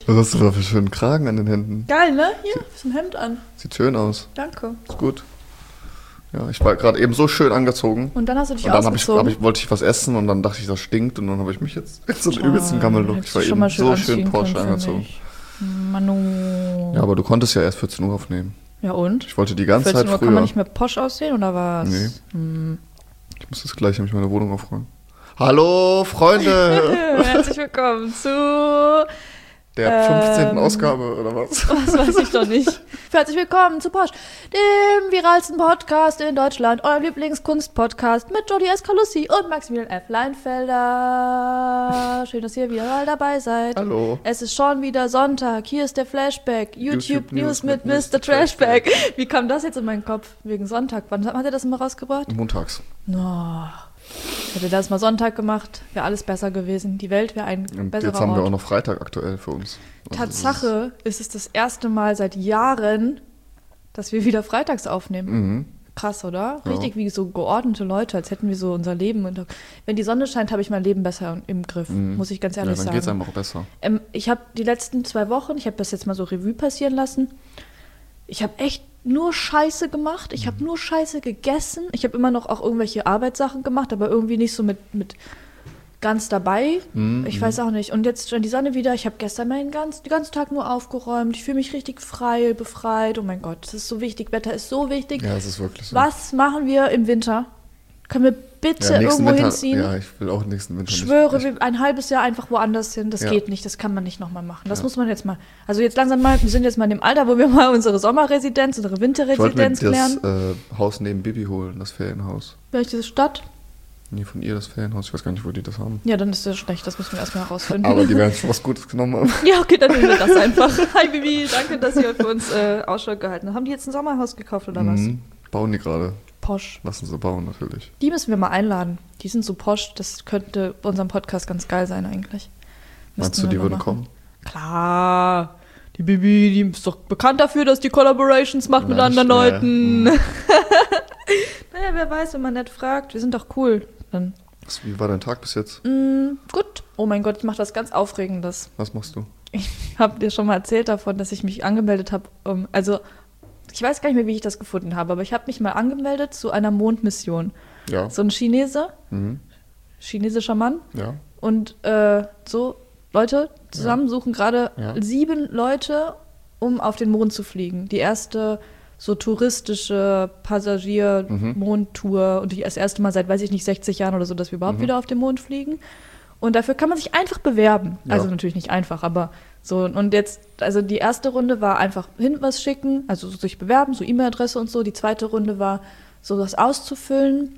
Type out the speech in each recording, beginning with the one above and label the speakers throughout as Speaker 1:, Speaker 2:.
Speaker 1: Was hast du da für einen schönen Kragen an den Händen?
Speaker 2: Geil, ne? Hier, ist ein Hemd an.
Speaker 1: Sieht schön aus.
Speaker 2: Danke.
Speaker 1: Ist gut. Ja, ich war gerade eben so schön angezogen.
Speaker 2: Und dann hast du dich
Speaker 1: und dann
Speaker 2: ausgezogen.
Speaker 1: wollte ich was essen und dann dachte ich, das stinkt. Und dann habe ich mich jetzt so einen übelsten Gammel-Look. Ich war eben so schön Porsche angezogen.
Speaker 2: Manu.
Speaker 1: Ja, aber du konntest ja erst 14 Uhr aufnehmen.
Speaker 2: Ja und?
Speaker 1: Ich wollte die ganze Zeit
Speaker 2: 14 Uhr
Speaker 1: früher.
Speaker 2: kann man nicht mehr Porsche aussehen oder was?
Speaker 1: Nee. Ich muss das gleich nämlich meine Wohnung aufräumen. Hallo, Freunde!
Speaker 2: Herzlich willkommen zu
Speaker 1: der 15. Ausgabe, oder was?
Speaker 2: Was weiß ich doch nicht. Herzlich willkommen zu Porsche, dem viralsten Podcast in Deutschland, eurem Lieblingskunst-Podcast mit Jody Escalussi und Maximilian F. Leinfelder. Schön, dass ihr wieder mal dabei seid.
Speaker 1: Hallo.
Speaker 2: Es ist schon wieder Sonntag. Hier ist der Flashback. YouTube News mit Mr. Trashback. Wie kam das jetzt in meinen Kopf? Wegen Sonntag. Wann hat er das immer rausgebracht?
Speaker 1: Montags.
Speaker 2: No. Hätte das mal Sonntag gemacht, wäre alles besser gewesen. Die Welt wäre ein
Speaker 1: Und
Speaker 2: besserer
Speaker 1: jetzt haben wir
Speaker 2: Ort.
Speaker 1: auch noch Freitag aktuell für uns. Also
Speaker 2: Tatsache ist es das erste Mal seit Jahren, dass wir wieder freitags aufnehmen. Krass, oder? Richtig wie so geordnete Leute, als hätten wir so unser Leben. Wenn die Sonne scheint, habe ich mein Leben besser im Griff, muss ich ganz ehrlich
Speaker 1: dann
Speaker 2: sagen.
Speaker 1: geht es einem auch besser.
Speaker 2: Ich habe die letzten 2 Wochen, ich habe das jetzt mal so Revue passieren lassen, ich habe echt nur Scheiße gemacht, ich habe nur Scheiße gegessen, ich habe immer noch auch irgendwelche Arbeitssachen gemacht, aber irgendwie nicht so mit ganz dabei. Ich weiß auch nicht. Und jetzt schon die Sonne wieder, ich habe gestern den ganzen Tag nur aufgeräumt, ich fühle mich richtig frei, befreit, oh mein Gott, das ist so wichtig, Wetter ist so wichtig.
Speaker 1: Ja, es ist wirklich so.
Speaker 2: Was machen wir im Winter? Können wir bitte
Speaker 1: nächsten
Speaker 2: irgendwo
Speaker 1: Winter,
Speaker 2: hinziehen?
Speaker 1: Ja, ich will auch nächsten Winter
Speaker 2: Ich schwöre,
Speaker 1: nicht.
Speaker 2: ein halbes Jahr einfach woanders hin, das
Speaker 1: Ja.
Speaker 2: geht nicht, das kann man nicht nochmal machen. Das muss man jetzt mal, also jetzt langsam mal, wir sind jetzt mal in dem Alter, wo wir mal unsere Sommerresidenz, unsere
Speaker 1: Ich wollte mir
Speaker 2: Winterresidenz
Speaker 1: das
Speaker 2: klären.
Speaker 1: Haus neben Bibi holen, das Ferienhaus.
Speaker 2: Welche Stadt?
Speaker 1: Nee, von ihr das Ferienhaus. Ich weiß gar nicht, wo die das haben.
Speaker 2: Ja, dann ist das schlecht, das müssen wir erstmal herausfinden.
Speaker 1: Aber die werden schon was Gutes genommen haben.
Speaker 2: Ja, okay, dann nehmen wir das einfach. Hi Bibi, danke, dass ihr für uns Ausschau gehalten habt. Haben die jetzt ein Sommerhaus gekauft oder was?
Speaker 1: Bauen die gerade.
Speaker 2: Posch.
Speaker 1: Lassen sie bauen, natürlich.
Speaker 2: Die müssen wir mal einladen. Die sind so posch, das könnte bei unserem Podcast ganz geil sein eigentlich.
Speaker 1: Meinst
Speaker 2: Müssten
Speaker 1: du, die
Speaker 2: wir mal
Speaker 1: würden
Speaker 2: machen.
Speaker 1: kommen?
Speaker 2: Klar. Die Bibi, die ist doch bekannt dafür, dass die Collaborations macht mit
Speaker 1: Na,
Speaker 2: anderen
Speaker 1: schnell.
Speaker 2: Leuten. Naja, wer weiß, wenn man nett fragt. Wir sind doch cool. Dann.
Speaker 1: Wie war dein Tag bis jetzt?
Speaker 2: Gut. Oh mein Gott, ich mache was ganz Aufregendes.
Speaker 1: Was machst du?
Speaker 2: Ich habe dir schon mal erzählt davon, dass ich mich angemeldet habe. Also, ich weiß gar nicht mehr, wie ich das gefunden habe, aber ich habe mich mal angemeldet zu einer Mondmission.
Speaker 1: Ja.
Speaker 2: So ein Chinese, chinesischer Mann.
Speaker 1: Ja.
Speaker 2: Und so Leute zusammen suchen gerade 7 Leute, um auf den Mond zu fliegen. Die erste so touristische Passagier-Mondtour und das erste Mal seit, weiß ich nicht, 60 Jahren oder so, dass wir überhaupt wieder auf den Mond fliegen. Und dafür kann man sich einfach bewerben.
Speaker 1: Ja.
Speaker 2: Also natürlich nicht einfach, aber so. Und jetzt, also die erste Runde war einfach hin was schicken, also sich bewerben, so E-Mail-Adresse und so. Die zweite Runde war so was auszufüllen,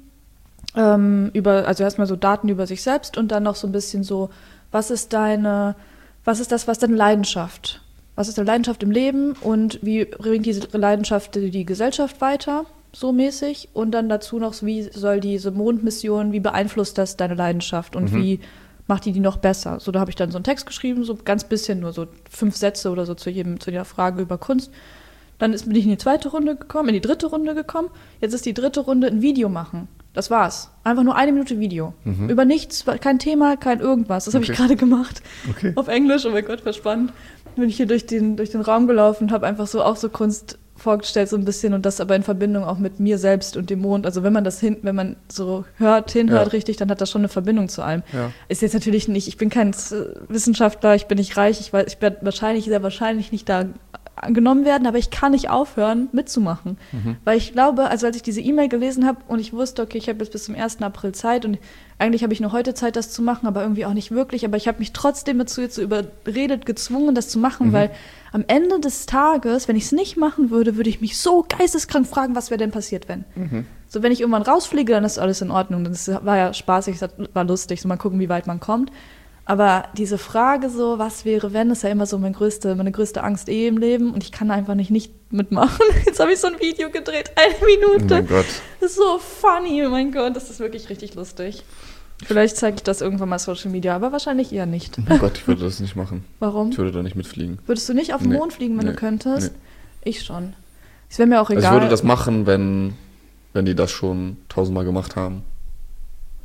Speaker 2: also erstmal so Daten über sich selbst und dann noch so ein bisschen so, was ist deine Leidenschaft? Was ist deine Leidenschaft im Leben und wie bringt diese Leidenschaft die Gesellschaft weiter, so mäßig? Und dann dazu noch, wie soll diese Mondmission, wie beeinflusst das deine Leidenschaft und wie macht die noch besser? So, da habe ich dann so einen Text geschrieben, so ganz bisschen, nur so 5 Sätze oder so zu jeder Frage über Kunst. Dann bin ich in die dritte Runde gekommen. Jetzt ist die dritte Runde ein Video machen. Das war's. Einfach nur 1 Minute Video. Über nichts, kein Thema, kein irgendwas. Das habe ich gerade gemacht.
Speaker 1: Okay.
Speaker 2: Auf Englisch, oh mein Gott, verspannt. Bin ich hier durch den Raum gelaufen und habe einfach so auch so Kunst vorgestellt, so ein bisschen, und das aber in Verbindung auch mit mir selbst und dem Mond. Also wenn man so hinhört richtig, dann hat das schon eine Verbindung zu allem. Ja. Ist jetzt natürlich nicht, ich bin kein Wissenschaftler, ich bin nicht reich, ich werde sehr wahrscheinlich nicht da genommen werden, aber ich kann nicht aufhören, mitzumachen. Weil ich glaube, also als ich diese E-Mail gelesen habe und ich wusste, okay, ich habe jetzt bis zum 1. April Zeit und eigentlich habe ich nur heute Zeit, das zu machen, aber irgendwie auch nicht wirklich, aber ich habe mich trotzdem dazu jetzt so überredet, gezwungen, das zu machen, weil am Ende des Tages, wenn ich es nicht machen würde, würde ich mich so geisteskrank fragen, was wäre denn passiert, wenn? So, wenn ich irgendwann rausfliege, dann ist alles in Ordnung, das war ja spaßig, das war lustig, so mal gucken, wie weit man kommt. Aber diese Frage so, was wäre, wenn, ist ja immer so meine größte Angst im Leben und ich kann einfach nicht mitmachen. Jetzt habe ich so ein Video gedreht, 1 Minute.
Speaker 1: Oh mein Gott.
Speaker 2: Das ist so funny, oh mein Gott, das ist wirklich richtig lustig. Vielleicht zeige ich das irgendwann mal Social Media, aber wahrscheinlich eher nicht.
Speaker 1: Oh Gott, ich würde das nicht machen.
Speaker 2: Warum?
Speaker 1: Ich würde da nicht mitfliegen.
Speaker 2: Würdest du nicht auf den Mond fliegen, wenn du könntest?
Speaker 1: Nee.
Speaker 2: Ich schon. Es wäre mir auch egal.
Speaker 1: Also ich würde das machen, wenn die das schon 1000-mal gemacht haben.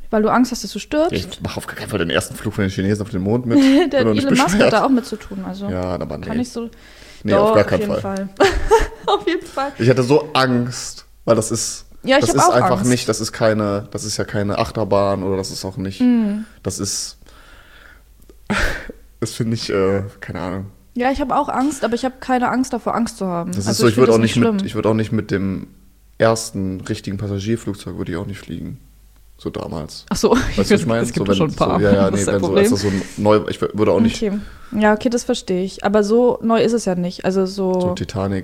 Speaker 2: Weil du Angst hast, dass du stirbst?
Speaker 1: Ich mache auf gar keinen Fall den ersten Flug von den Chinesen auf den Mond mit.
Speaker 2: Der Elon Musk hat da auch mit zu tun. Also
Speaker 1: ja, aber nee.
Speaker 2: Kann ich so...
Speaker 1: Nee, doch, auf gar keinen Fall.
Speaker 2: Auf jeden Fall.
Speaker 1: Ich hatte so Angst, weil das ist...
Speaker 2: Ja,
Speaker 1: das ist einfach
Speaker 2: Angst.
Speaker 1: nicht, das ist ja keine Achterbahn oder das ist auch nicht... Das ist... Das finde ich, keine Ahnung.
Speaker 2: Ja, ich habe auch Angst, aber ich habe keine Angst davor, Angst zu haben.
Speaker 1: Das ist so, ich würde auch nicht mit dem ersten richtigen Passagierflugzeug würde ich auch nicht fliegen. So damals.
Speaker 2: Ach so,
Speaker 1: weißt du, was ich meine?
Speaker 2: Es gibt schon ein paar.
Speaker 1: So, ja, nee, wenn so, als das so neu, ich würde auch nicht.
Speaker 2: Okay. Ja, okay, das verstehe ich. Aber so neu ist es ja nicht. Also so
Speaker 1: Titanic?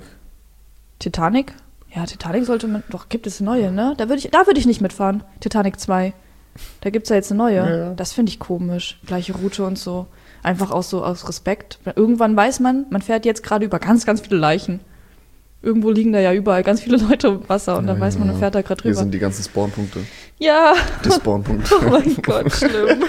Speaker 2: Ja, Titanic sollte man, doch, gibt es eine neue, ne? Da würde ich nicht mitfahren. Titanic 2. Da gibt es ja jetzt eine neue. Ja. Das finde ich komisch. Gleiche Route und so. Einfach auch so aus Respekt. Irgendwann weiß man fährt jetzt gerade über ganz, ganz viele Leichen. Irgendwo liegen da ja überall ganz viele Leute im Wasser und dann weiß man fährt da gerade drüber.
Speaker 1: Hier sind die ganzen Spawnpunkte.
Speaker 2: Ja.
Speaker 1: Die Spawnpunkte.
Speaker 2: Oh mein Gott, schlimm.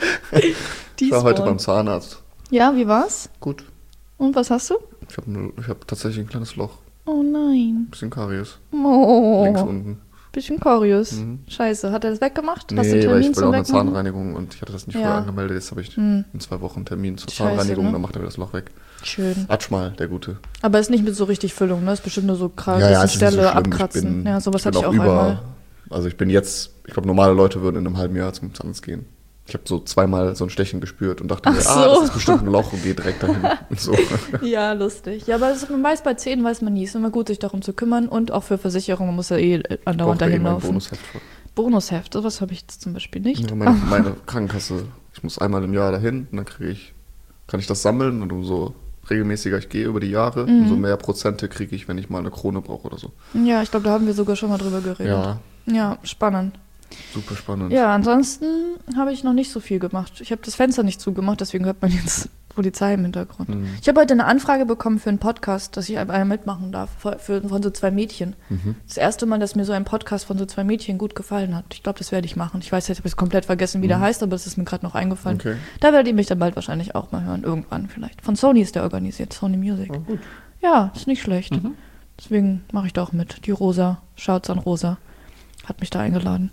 Speaker 1: Ich war heute beim Zahnarzt.
Speaker 2: Ja, wie war's?
Speaker 1: Gut.
Speaker 2: Und was hast du?
Speaker 1: Ich hab tatsächlich ein kleines Loch.
Speaker 2: Oh nein.
Speaker 1: Bisschen Karies.
Speaker 2: Oh.
Speaker 1: Links unten.
Speaker 2: Bisschen Karies. Scheiße. Hat er das weggemacht?
Speaker 1: Nee,
Speaker 2: hast du
Speaker 1: weil ich will auch eine Zahnreinigung und ich hatte das nicht vorher angemeldet. Jetzt habe ich in 2 Wochen einen Termin zur Zahnreinigung, ne? Dann macht er mir das Loch weg.
Speaker 2: Schön.
Speaker 1: Atschmal, der Gute.
Speaker 2: Aber ist nicht mit so richtig Füllung, ne? Ist bestimmt nur so krass,
Speaker 1: ja,
Speaker 2: Stelle
Speaker 1: so
Speaker 2: abkratzen. Ja, sowas hatte ich auch einmal.
Speaker 1: Also ich glaube, normale Leute würden in einem halben Jahr zum Zahnarzt gehen. Ich habe so 2-mal so ein Stechen gespürt und dachte mir, das ist bestimmt ein Loch und gehe direkt dahin. So. Ja,
Speaker 2: lustig. Ja, aber man weiß, bei Zähnen weiß man nie. Es ist immer gut, sich darum zu kümmern und auch für Versicherungen. Man muss ja andauernd dahin laufen. Bonusheft, sowas habe ich jetzt zum Beispiel nicht.
Speaker 1: Ja, meine Krankenkasse, ich muss einmal im Jahr dahin und dann kann ich das sammeln und umso regelmäßiger ich gehe über die Jahre, umso mehr Prozente kriege ich, wenn ich mal eine Krone brauche oder so.
Speaker 2: Ja, ich glaube, da haben wir sogar schon mal drüber geredet. Ja, spannend.
Speaker 1: Super spannend.
Speaker 2: Ja, ansonsten habe ich noch nicht so viel gemacht. Ich habe das Fenster nicht zugemacht, deswegen hört man jetzt Polizei im Hintergrund. Ich habe heute eine Anfrage bekommen für einen Podcast, dass ich einmal mitmachen darf, von so 2 Mädchen. Das erste Mal, dass mir so ein Podcast von so 2 Mädchen gut gefallen hat. Ich glaube, das werde ich machen. Ich weiß jetzt, ich habe es komplett vergessen, wie der heißt, aber es ist mir gerade noch eingefallen. Okay. Da werdet ihr mich dann bald wahrscheinlich auch mal hören, irgendwann vielleicht. Von Sony ist der organisiert, Sony Music. Oh, gut. Ja, ist nicht schlecht. Deswegen mache ich da auch mit. Die Rosa, schaut's an Rosa, hat mich da eingeladen.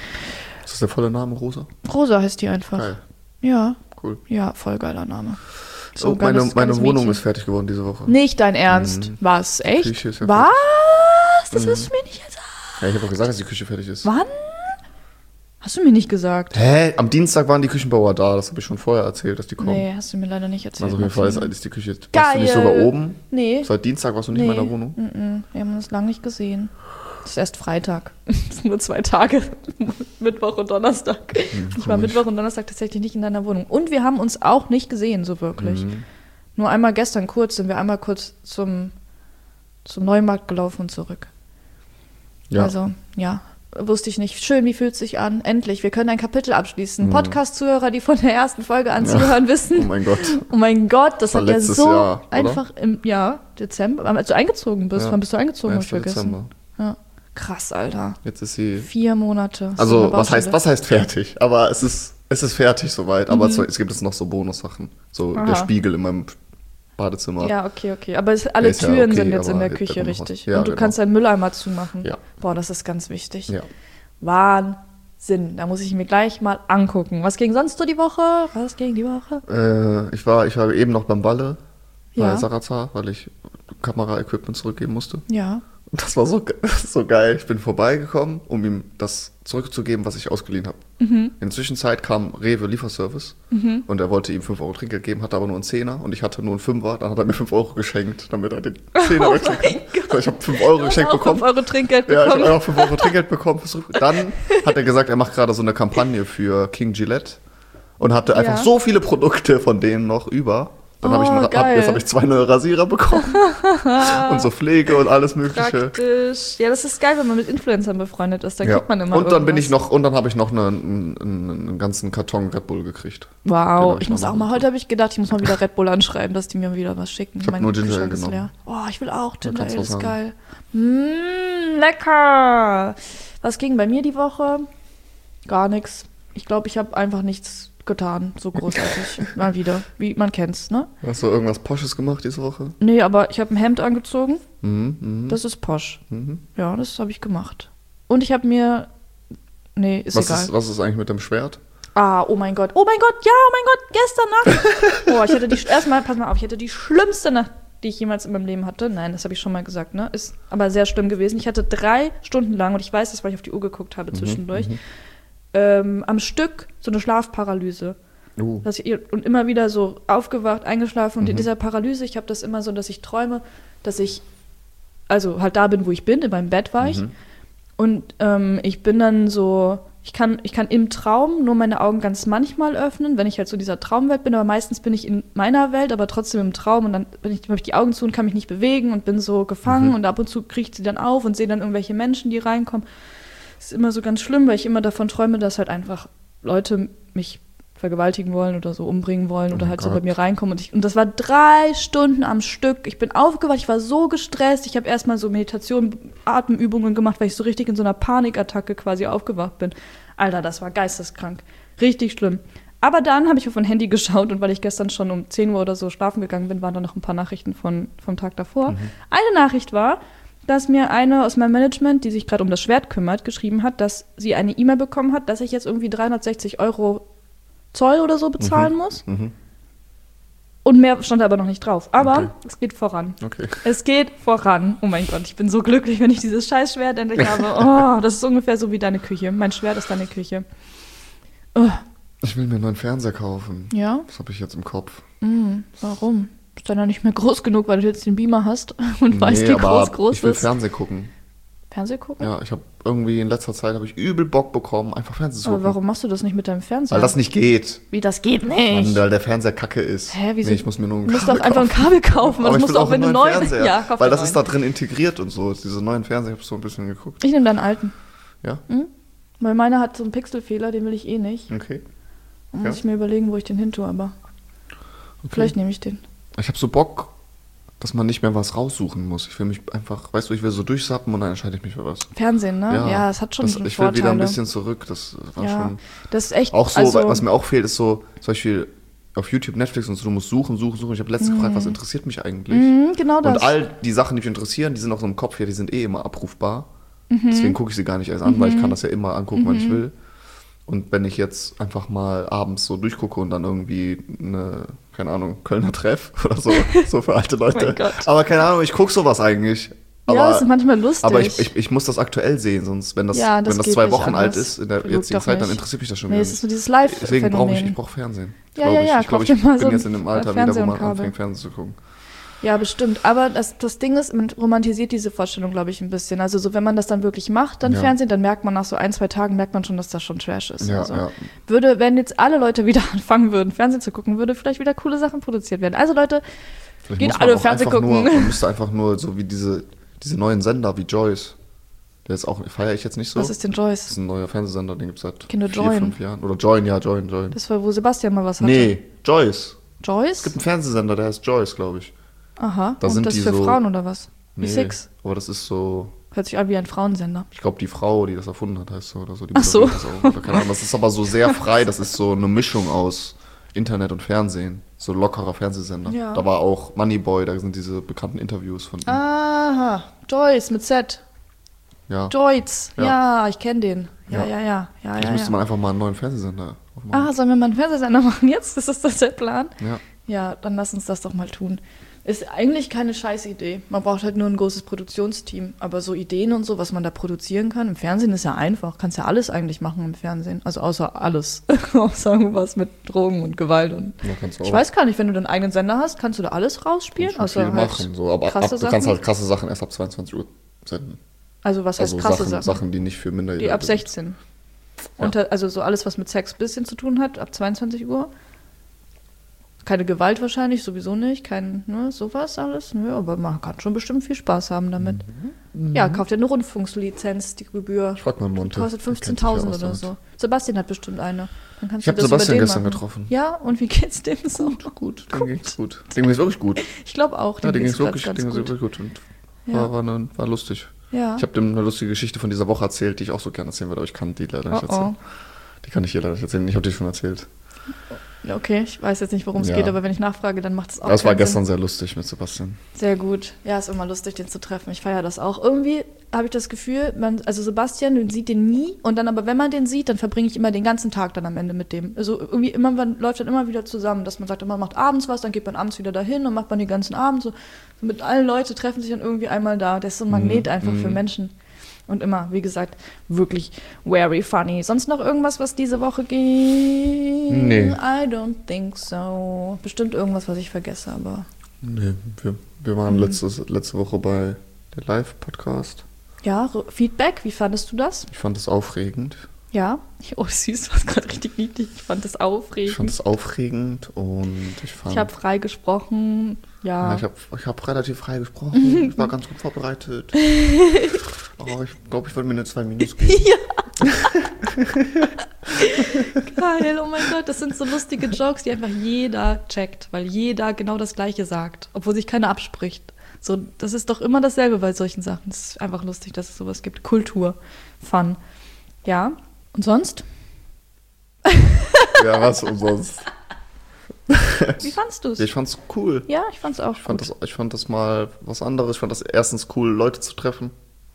Speaker 1: Ist das der volle Name, Rosa?
Speaker 2: Rosa heißt die einfach. Geil. Ja.
Speaker 1: Cool.
Speaker 2: Ja, voll geiler Name.
Speaker 1: So meine Wohnung ist fertig geworden diese Woche.
Speaker 2: Nicht dein Ernst? Was? Echt?
Speaker 1: Die Küche ist ja
Speaker 2: was? Das wirst du mir nicht jetzt sagen.
Speaker 1: Ja, ich habe auch gesagt, dass die Küche fertig ist.
Speaker 2: Wann? Hast du mir nicht gesagt.
Speaker 1: Hä? Am Dienstag waren die Küchenbauer da. Das habe ich schon vorher erzählt, dass die kommen.
Speaker 2: Nee, hast du mir leider nicht erzählt.
Speaker 1: Also auf jeden Fall ist die Küche...
Speaker 2: Geil.
Speaker 1: Warst du nicht sogar oben?
Speaker 2: Nee.
Speaker 1: Seit Dienstag warst du nicht in meiner Wohnung?
Speaker 2: Wir haben uns lange nicht gesehen. Das ist erst Freitag. Das sind nur 2 Tage. Mittwoch und Donnerstag. Ich war Mittwoch und Donnerstag tatsächlich nicht in deiner Wohnung. Und wir haben uns auch nicht gesehen, so wirklich. Nur einmal gestern sind wir einmal kurz zum Neumarkt gelaufen und zurück. Ja. Also, ja, wusste ich nicht. Schön, wie fühlt es sich an? Endlich, wir können ein Kapitel abschließen. Podcast-Zuhörer, die von der ersten Folge an zuhören, wissen.
Speaker 1: Oh mein Gott.
Speaker 2: Oh mein Gott, das hat ja so
Speaker 1: Jahr,
Speaker 2: einfach im Dezember, als du eingezogen bist. Wann bist du eingezogen? Hab ich vergessen.
Speaker 1: Dezember.
Speaker 2: Ja. Krass, Alter.
Speaker 1: Jetzt ist sie...
Speaker 2: 4 Monate.
Speaker 1: Also, was heißt fertig? Aber es ist fertig soweit. Aber es gibt jetzt noch so Bonussachen. So der Spiegel in meinem Badezimmer.
Speaker 2: Ja, okay. Aber alle Türen sind jetzt in der Küche, richtig. Ja, und du kannst deinen Mülleimer zumachen.
Speaker 1: Ja.
Speaker 2: Boah, das ist ganz wichtig.
Speaker 1: Ja.
Speaker 2: Wahnsinn. Da muss ich mir gleich mal angucken. Was ging sonst so die Woche? Was ging die Woche?
Speaker 1: Ich war eben noch beim Balle bei Sarazar, weil ich Kamera-Equipment zurückgeben musste.
Speaker 2: Ja.
Speaker 1: Das war so geil. Ich bin vorbeigekommen, um ihm das zurückzugeben, was ich ausgeliehen habe. In der Zwischenzeit kam Rewe Lieferservice und er wollte ihm 5 Euro Trinkgeld geben, hatte aber nur einen 10er und ich hatte nur einen 5er. Dann hat er mir 5 Euro geschenkt, damit er den 10er wechseln kann. So, ich habe 5 Euro geschenkt bekommen.
Speaker 2: 5 Euro Trinkgeld bekommen.
Speaker 1: Ja, ich habe auch 5 Euro Trinkgeld bekommen. Dann hat er gesagt, er macht gerade so eine Kampagne für King Gillette und hatte einfach so viele Produkte von denen noch über. Dann jetzt habe ich 2 neue Rasierer bekommen und so Pflege und alles Mögliche.
Speaker 2: Praktisch. Ja, das ist geil, wenn man mit Influencern befreundet ist. Dann kriegt man immer
Speaker 1: und dann habe ich noch einen ganzen Karton Red Bull gekriegt.
Speaker 2: Wow, heute habe ich gedacht, ich muss mal wieder Red Bull anschreiben, dass die mir wieder was schicken.
Speaker 1: Ich habe nur Ginger Ale genommen.
Speaker 2: Oh, ich will auch Ginger Ale, ist geil. Lecker. Was ging bei mir die Woche? Gar nichts. Ich glaube, ich habe einfach nichts getan, so großartig. Mal wieder, wie man kennt's, ne?
Speaker 1: Hast du irgendwas Posches gemacht diese Woche?
Speaker 2: Nee, aber ich habe ein Hemd angezogen. Das ist posch. Ja, das habe ich gemacht. Und ich habe mir Nee, ist egal.
Speaker 1: Was ist eigentlich mit dem Schwert?
Speaker 2: Oh mein Gott, gestern Nacht. Ich hatte die schlimmste Nacht, die ich jemals in meinem Leben hatte. Nein, das habe ich schon mal gesagt, ne? Ist aber sehr schlimm gewesen. Ich hatte 3 Stunden lang, und ich weiß das, weil ich auf die Uhr geguckt habe zwischendurch, am Stück so eine Schlafparalyse. Und immer wieder so aufgewacht, eingeschlafen. Und in dieser Paralyse, ich habe das immer so, dass ich träume, dass ich also halt da bin, wo ich bin, in meinem Bett war ich. Und ich bin dann so, ich kann im Traum nur meine Augen ganz manchmal öffnen, wenn ich halt so in dieser Traumwelt bin, aber meistens bin ich in meiner Welt, aber trotzdem im Traum und dann habe ich die Augen zu und kann mich nicht bewegen und bin so gefangen und ab und zu kriecht sie dann auf und sehe dann irgendwelche Menschen, die reinkommen. Das ist immer so ganz schlimm, weil ich immer davon träume, dass halt einfach Leute mich vergewaltigen wollen oder so umbringen wollen oder halt so bei mir reinkommen. Und das war 3 Stunden am Stück. Ich bin aufgewacht, ich war so gestresst. Ich habe erstmal so Meditation, Atemübungen gemacht, weil ich so richtig in so einer Panikattacke quasi aufgewacht bin. Alter, das war geisteskrank. Richtig schlimm. Aber dann habe ich auf mein Handy geschaut und weil ich gestern schon um 10 Uhr oder so schlafen gegangen bin, waren da noch ein paar Nachrichten vom Tag davor. Eine Nachricht war, dass mir eine aus meinem Management, die sich gerade um das Schwert kümmert, geschrieben hat, dass sie eine E-Mail bekommen hat, dass ich jetzt irgendwie 360 Euro Zoll oder so bezahlen muss. Und mehr stand aber noch nicht drauf. Aber es geht voran. Es geht voran. Oh mein Gott, ich bin so glücklich, wenn ich dieses Scheißschwert endlich habe. Das ist ungefähr so wie deine Küche. Mein Schwert ist deine Küche.
Speaker 1: Ich will mir einen neuen Fernseher kaufen.
Speaker 2: Ja?
Speaker 1: Das habe ich jetzt im Kopf.
Speaker 2: Warum? Ist dann ja nicht mehr groß genug, weil du jetzt den Beamer hast und weißt, wie groß
Speaker 1: ich will
Speaker 2: ist.
Speaker 1: Fernsehen gucken.
Speaker 2: Fernsehen gucken?
Speaker 1: Ja, ich habe irgendwie in letzter Zeit übel Bock bekommen, einfach Fernsehen zu gucken.
Speaker 2: Aber warum machst du das nicht mit deinem Fernseher?
Speaker 1: Weil das nicht geht.
Speaker 2: Wie, das geht nicht?
Speaker 1: Mann, weil der Fernseher kacke ist.
Speaker 2: Hä, wieso?
Speaker 1: Nee, ich muss mir nur ein
Speaker 2: Du musst
Speaker 1: Kabel
Speaker 2: doch einfach ein Kabel kaufen.
Speaker 1: Aber
Speaker 2: Das musst du auch, wenn du neu
Speaker 1: Fernseher.
Speaker 2: Ja, kauf
Speaker 1: weil
Speaker 2: dir
Speaker 1: das ist da drin integriert und so. Diese neuen Fernseher, ich habe so ein bisschen geguckt.
Speaker 2: Ich nehme deinen alten.
Speaker 1: Ja?
Speaker 2: Weil meiner hat so einen Pixelfehler, den will ich eh nicht.
Speaker 1: Okay.
Speaker 2: Dann muss ich mir überlegen, wo ich den hin tue, aber vielleicht nehme ich den.
Speaker 1: Ich habe so Bock, dass man nicht mehr was raussuchen muss. Ich will mich einfach, weißt du, ich will so durchsappen und dann entscheide ich mich für was.
Speaker 2: Fernsehen, ne? Ja, es hat schon
Speaker 1: Ich will
Speaker 2: Vorteile.
Speaker 1: wieder ein bisschen zurück. Das war schon.
Speaker 2: Das ist echt.
Speaker 1: Auch so, was mir auch fehlt, ist so, zum Beispiel auf YouTube, Netflix und so, du musst suchen. Ich habe letztens gefragt, was interessiert mich eigentlich?
Speaker 2: Genau das.
Speaker 1: Und all die Sachen, die mich interessieren, die sind auch so im Kopf hier, die sind eh immer abrufbar. Deswegen gucke ich sie gar nicht erst an, weil ich kann das ja immer angucken, wann ich will. Und wenn ich jetzt einfach mal abends so durchgucke und dann irgendwie eine, keine Ahnung, Kölner Treff oder so, so für alte Leute.
Speaker 2: Mein Gott.
Speaker 1: Aber keine Ahnung, ich gucke sowas eigentlich.
Speaker 2: Ja, das ist manchmal lustig.
Speaker 1: Aber ich muss das aktuell sehen, sonst, wenn das 2 Wochen alt ist in der jetzigen Zeit, dann interessiert mich das schon wieder
Speaker 2: nicht. Nee, es ist nur dieses Live-Phänomen.
Speaker 1: Deswegen brauche ich Fernsehen.
Speaker 2: Ich glaube, ich
Speaker 1: bin jetzt in einem Alter wieder, wo man anfängt, Fernsehen zu gucken.
Speaker 2: Ja, bestimmt. Aber das Ding ist, man romantisiert diese Vorstellung, glaube ich, ein bisschen. Also so, wenn man das dann wirklich macht, dann Fernsehen, dann merkt man nach so 1-2 Tagen, merkt man schon, dass das schon Trash ist.
Speaker 1: Ja,
Speaker 2: also, wenn jetzt alle Leute wieder anfangen würden, Fernsehen zu gucken, würde vielleicht wieder coole Sachen produziert werden. Also Leute, geht alle Fernsehen gucken.
Speaker 1: Man müsste einfach nur so wie diese neuen Sender wie Joyce. Der ist auch, feiere ich jetzt nicht so.
Speaker 2: Was ist denn Joyce?
Speaker 1: Das ist ein neuer Fernsehsender, den gibt es seit
Speaker 2: 4-5
Speaker 1: Jahren. Oder Join.
Speaker 2: Das war, wo Sebastian mal was hatte.
Speaker 1: Nee, Joyce.
Speaker 2: Joyce?
Speaker 1: Es gibt einen Fernsehsender, der heißt Joyce, glaube ich.
Speaker 2: Aha,
Speaker 1: da
Speaker 2: und
Speaker 1: sind
Speaker 2: das
Speaker 1: die
Speaker 2: für
Speaker 1: so,
Speaker 2: Frauen oder was?
Speaker 1: Nee,
Speaker 2: wie Six?
Speaker 1: Aber das ist so...
Speaker 2: Hört sich an wie ein Frauensender.
Speaker 1: Ich glaube, die Frau, die das erfunden hat, heißt so oder so. Die
Speaker 2: Ach so.
Speaker 1: Das auch, oder keine Ahnung. Das ist aber so sehr frei, das ist so eine Mischung aus Internet und Fernsehen. So lockerer Fernsehsender. Ja. Da war auch Moneyboy, da sind diese bekannten Interviews von ihm.
Speaker 2: Aha, Joyce mit Z.
Speaker 1: Ja.
Speaker 2: Joyce, ja, ich kenne den. Ja.
Speaker 1: Jetzt müsste man einfach mal einen neuen Fernsehsender aufmachen.
Speaker 2: Sollen wir mal einen Fernsehsender machen jetzt? Ist das der Plan?
Speaker 1: Ja.
Speaker 2: Ja, dann lass uns das doch mal tun. Ist eigentlich keine scheiß Idee. Man braucht halt nur ein großes Produktionsteam. Aber so Ideen und so, was man da produzieren kann, im Fernsehen ist ja einfach. Kannst ja alles eigentlich machen im Fernsehen. Also außer alles. Außer irgendwas mit Drogen und Gewalt. Und ich weiß gar nicht, wenn du deinen eigenen Sender hast, kannst du da alles rausspielen?
Speaker 1: Kannst viel machen, so. Aber du kannst halt krasse Sachen erst ab 22 Uhr senden.
Speaker 2: Also was heißt krasse Sachen?
Speaker 1: Sachen, die nicht für Minderjährige
Speaker 2: Die ab 16. Ja. Also so alles, was mit Sex ein bisschen zu tun hat, ab 22 Uhr. Keine Gewalt wahrscheinlich, sowieso nicht. Sowas alles. Nö, aber man kann schon bestimmt viel Spaß haben damit. Ja, kauft ja eine Rundfunkslizenz, die Gebühr.
Speaker 1: Ich frag mal Monte.
Speaker 2: Kostet 15.000 oder so. Sebastian hat bestimmt eine. Dann kannst
Speaker 1: ich habe Sebastian gestern getroffen.
Speaker 2: Ja, und wie geht's dem so?
Speaker 1: Gut. Dem ging's gut. Dem ging's wirklich gut.
Speaker 2: Ich glaube auch.
Speaker 1: Dem ging's wirklich gut. Und war lustig.
Speaker 2: Ja.
Speaker 1: Ich habe dem eine lustige Geschichte von dieser Woche erzählt, die ich auch so gerne erzählen würde, aber ich kann die leider nicht erzählen. Die kann ich hier leider nicht erzählen. Ich habe die schon erzählt.
Speaker 2: Okay, ich weiß jetzt nicht, worum es geht, aber wenn ich nachfrage, dann macht es auch
Speaker 1: Das war gestern
Speaker 2: Sinn.
Speaker 1: sehr lustig mit Sebastian.
Speaker 2: Sehr gut. Ja, ist immer lustig, den zu treffen. Ich feiere das auch. Irgendwie habe ich das Gefühl, also Sebastian, man sieht den nie und dann aber, wenn man den sieht, dann verbringe ich immer den ganzen Tag dann am Ende mit dem. Also irgendwie man läuft dann immer wieder zusammen, dass man sagt, man macht abends was, dann geht man abends wieder dahin und macht man den ganzen Abend so mit allen Leuten treffen sich dann irgendwie einmal da. Der ist so ein Magnet einfach für Menschen. Und immer, wie gesagt, wirklich very funny. Sonst noch irgendwas, was diese Woche ging?
Speaker 1: Nee.
Speaker 2: I don't think so. Bestimmt irgendwas, was ich vergesse, aber...
Speaker 1: Nee, wir waren letzte Woche bei der Live-Podcast.
Speaker 2: Ja, Feedback, wie fandest du das?
Speaker 1: Ich fand es aufregend.
Speaker 2: Ja? Oh, süß, du warst gerade richtig niedlich. Ich fand es aufregend.
Speaker 1: Ich fand es aufregend und
Speaker 2: Ich habe frei gesprochen, ja.
Speaker 1: Ich hab relativ frei gesprochen. Ich war ganz gut vorbereitet. Aber ich glaube, ich wollte mir eine 2 Minus geben.
Speaker 2: Ja. Geil, oh mein Gott, das sind so lustige Jokes, die einfach jeder checkt, weil jeder genau das Gleiche sagt, obwohl sich keiner abspricht. So, das ist doch immer dasselbe bei solchen Sachen. Es ist einfach lustig, dass es sowas gibt. Kultur, Fun. Ja, und sonst?
Speaker 1: Ja, was und sonst?
Speaker 2: Wie fandst du es?
Speaker 1: Ich fand's cool.
Speaker 2: Ja, ich fand's auch
Speaker 1: Ich fand das mal was anderes. Ich fand das erstens cool, Leute zu treffen.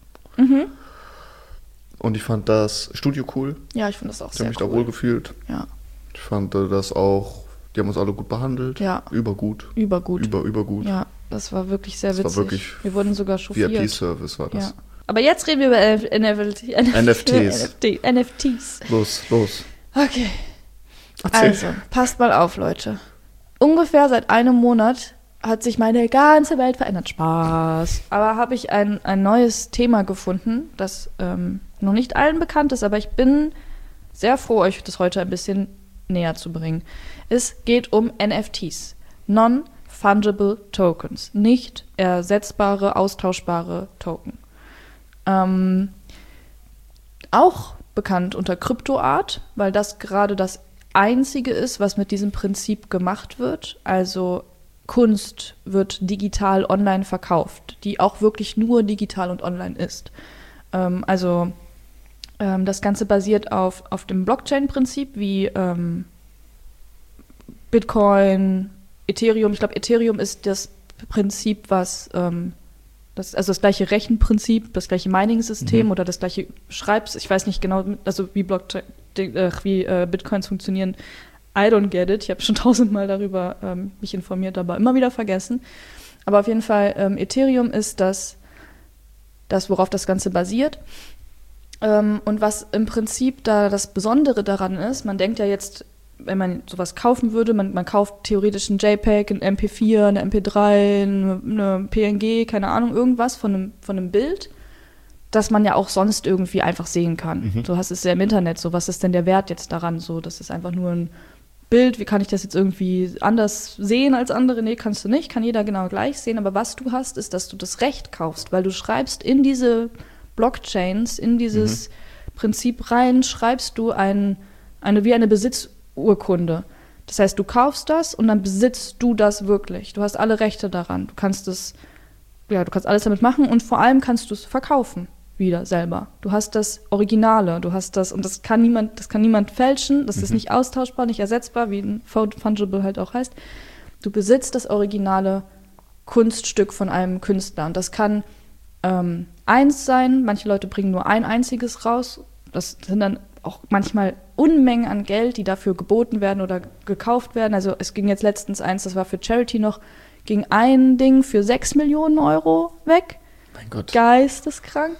Speaker 1: Und ich fand das Studio cool.
Speaker 2: Ja, ich fand das auch sehr cool.
Speaker 1: Ich habe mich da wohl gefühlt.
Speaker 2: Ja.
Speaker 1: Ich fand das auch, die haben uns alle gut behandelt.
Speaker 2: Ja.
Speaker 1: Übergut.
Speaker 2: Übergut. Ja, das war wirklich sehr witzig.
Speaker 1: Das war wirklich
Speaker 2: wir wurden sogar chauffiert.
Speaker 1: VIP-Service war das.
Speaker 2: Ja. Aber jetzt reden wir über NFTs.
Speaker 1: Los.
Speaker 2: Okay.
Speaker 1: Erzähl.
Speaker 2: Also, passt mal auf, Leute. Ungefähr seit einem Monat hat sich meine ganze Welt verändert. Spaß. Aber habe ich ein neues Thema gefunden, das noch nicht allen bekannt ist, aber ich bin sehr froh, euch das heute ein bisschen näher zu bringen. Es geht um NFTs. Non-Fungible Tokens. Nicht ersetzbare, austauschbare Token. Auch bekannt unter Kryptoart, weil das gerade das Einzige ist, was mit diesem Prinzip gemacht wird. Also Kunst wird digital online verkauft, die auch wirklich nur digital und online ist. Das Ganze basiert auf dem Blockchain-Prinzip wie Bitcoin, Ethereum. Ich glaube, Ethereum ist das Prinzip, was das gleiche Rechenprinzip, das gleiche Mining-System oder das gleiche ich weiß nicht genau, also wie Bitcoins funktionieren. I don't get it. Ich habe schon 1000-mal darüber mich informiert, aber immer wieder vergessen. Aber auf jeden Fall, Ethereum ist das, worauf das Ganze basiert. Und was im Prinzip da das Besondere daran ist, man denkt ja jetzt, wenn man sowas kaufen würde, man kauft theoretisch ein JPEG, ein MP4, eine MP3, eine PNG, keine Ahnung, irgendwas von einem Bild, das man ja auch sonst irgendwie einfach sehen kann. Du hast es ja im Internet, so was ist denn der Wert jetzt daran? So, das ist einfach nur ein Bild, wie kann ich das jetzt irgendwie anders sehen als andere? Nee, kannst du nicht, kann jeder genau gleich sehen, aber was du hast, ist, dass du das Recht kaufst, weil du schreibst in diese Blockchains, in dieses Prinzip rein, schreibst du eine Besitzurkunde. Das heißt, du kaufst das und dann besitzt du das wirklich. Du hast alle Rechte daran. Du kannst alles damit machen und vor allem kannst du es verkaufen wieder selber. Du hast das Originale, du hast das, und das kann niemand fälschen, das ist nicht austauschbar, nicht ersetzbar, wie ein Fungible halt auch heißt. Du besitzt das originale Kunststück von einem Künstler und das kann eins sein, manche Leute bringen nur ein einziges raus, das sind dann auch manchmal Unmengen an Geld, die dafür geboten werden oder gekauft werden. Also es ging jetzt letztens eins, das war für Charity noch, ging ein Ding für 6 Millionen Euro weg.
Speaker 1: Mein Gott.
Speaker 2: Geisteskrank.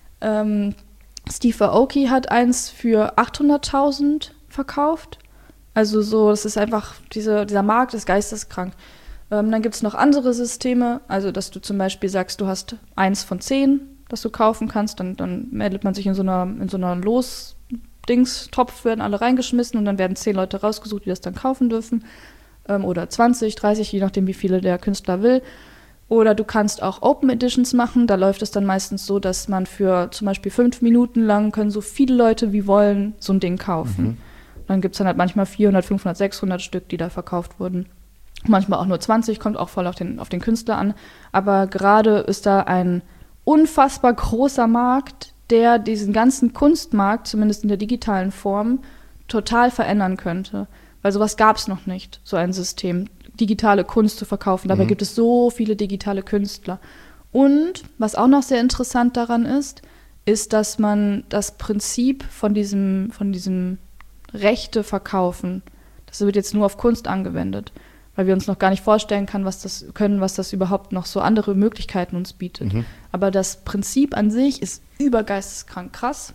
Speaker 2: Steve Aoki hat eins für 800.000 verkauft. Also so, das ist einfach, dieser Markt ist geisteskrank. Dann gibt es noch andere Systeme, also dass du zum Beispiel sagst, du hast 1 von 10, das du kaufen kannst, dann meldet man sich in so einer Los-Dings-Topf, werden alle reingeschmissen und dann werden 10 Leute rausgesucht, die das dann kaufen dürfen. Oder 20, 30, je nachdem, wie viele der Künstler will. Oder du kannst auch Open Editions machen. Da läuft es dann meistens so, dass man für zum Beispiel 5 Minuten lang können so viele Leute wie wollen so ein Ding kaufen. Dann gibt es dann halt manchmal 400, 500, 600 Stück, die da verkauft wurden. Manchmal auch nur 20, kommt auch voll auf den Künstler an. Aber gerade ist da ein unfassbar großer Markt, der diesen ganzen Kunstmarkt, zumindest in der digitalen Form, total verändern könnte. Weil sowas gab es noch nicht, so ein System, digitale Kunst zu verkaufen. Dabei gibt es so viele digitale Künstler. Und was auch noch sehr interessant daran ist, dass man das Prinzip von diesem Rechte verkaufen, das wird jetzt nur auf Kunst angewendet, weil wir uns noch gar nicht vorstellen können, was das überhaupt noch so andere Möglichkeiten uns bietet. Aber das Prinzip an sich ist übergeisteskrank krass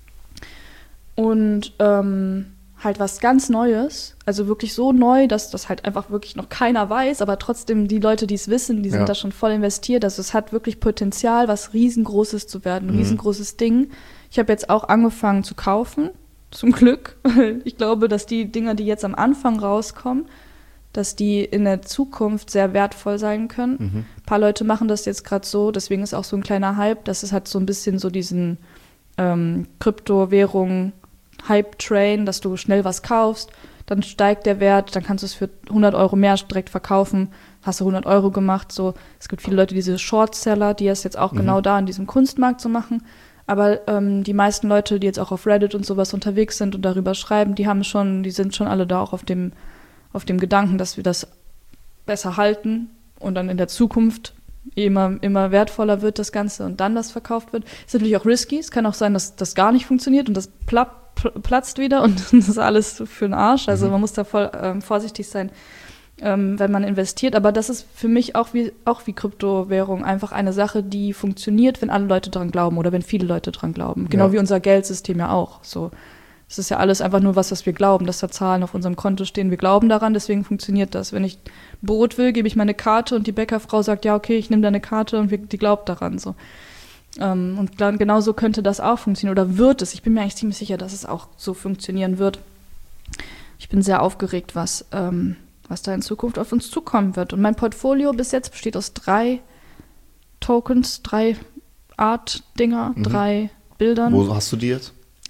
Speaker 2: und halt was ganz Neues, also wirklich so neu, dass das halt einfach wirklich noch keiner weiß, aber trotzdem die Leute, die es wissen, die sind da schon voll investiert. Also es hat wirklich Potenzial, was riesengroßes zu werden, ein riesengroßes Ding. Ich habe jetzt auch angefangen zu kaufen, zum Glück, weil ich glaube, dass die Dinger, die jetzt am Anfang rauskommen, dass die in der Zukunft sehr wertvoll sein können. Ein paar Leute machen das jetzt gerade so, deswegen ist auch so ein kleiner Hype, dass es hat so ein bisschen so diesen Kryptowährung Hype-Train, dass du schnell was kaufst, dann steigt der Wert, dann kannst du es für 100 Euro mehr direkt verkaufen, hast du 100 Euro gemacht. So. Es gibt viele Leute, diese Shortseller, die es jetzt auch genau da in diesem Kunstmarkt so machen. Aber die meisten Leute, die jetzt auch auf Reddit und sowas unterwegs sind und darüber schreiben, die sind schon alle da auch auf dem Gedanken, dass wir das besser halten und dann in der Zukunft immer wertvoller wird das Ganze und dann das verkauft wird. Ist natürlich auch risky. Es kann auch sein, dass das gar nicht funktioniert und das platzt wieder und das ist alles für den Arsch. Also man muss da voll vorsichtig sein, wenn man investiert. Aber das ist für mich auch wie Kryptowährung einfach eine Sache, die funktioniert, wenn alle Leute dran glauben oder wenn viele Leute dran glauben. Genau wie unser Geldsystem ja auch. So, es ist ja alles einfach nur was wir glauben, dass da Zahlen auf unserem Konto stehen. Wir glauben daran, deswegen funktioniert das. Wenn ich Brot will, gebe ich meine Karte und die Bäckerfrau sagt, ja, okay, ich nehme deine Karte und die glaubt daran. So. Und genauso könnte das auch funktionieren oder wird es. Ich bin mir eigentlich ziemlich sicher, dass es auch so funktionieren wird. Ich bin sehr aufgeregt, was da in Zukunft auf uns zukommen wird. Und mein Portfolio bis jetzt besteht aus 3 Tokens, 3 Art-Dinger, 3 Bildern.
Speaker 1: Wo hast du die jetzt?